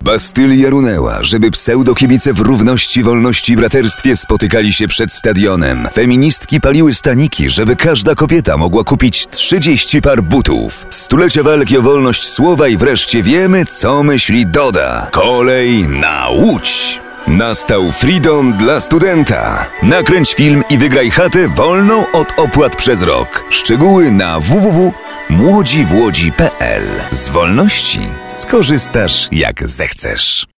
Bastylia runęła, żeby pseudokibice w równości, wolności i braterstwie spotykali się przed stadionem. Feministki paliły staniki, żeby każda kobieta mogła kupić 30 par butów. Stulecia walki o wolność słowa i wreszcie wiemy, co myśli Doda. Kolej na Łódź! Nastał freedom dla studenta. Nakręć film i wygraj chatę wolną od opłat przez rok. Szczegóły na www.młodziwłodzi.pl. Z wolności skorzystasz jak zechcesz.